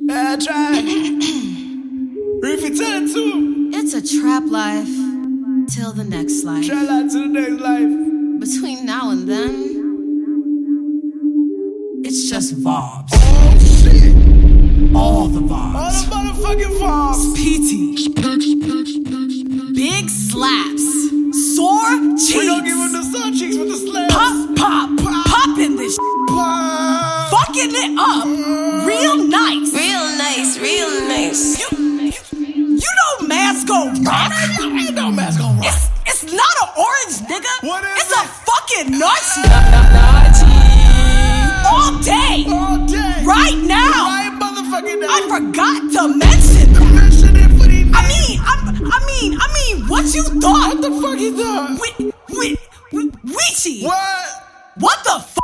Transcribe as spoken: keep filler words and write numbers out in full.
I tried. Reefy, tell it to him. It's a trap life till the next life. Trap life to the next life. Between now and then, it's just vibes. Oh shit! All the vibes. All the motherfucking vibes. P T. Big slaps. Sore cheeks. We gon' give him the sore cheeks with the slaps. Pop, pop, pop. Poppin' this shit. Pop. Fucking it up. Real nice. Real nice, real nice. You, you, you know mask gon' rock. Ain't no mask gon' rock. It's, it's not an orange, nigga. What is it's it? a fucking nut. Naughty. All day. All day. Right now. Right motherfucking now. I forgot to mention that. Mention it for these I mean, I, I mean, I mean, what you thought? What the fuck is that? Wit, wit, wit, Weechi. What? What the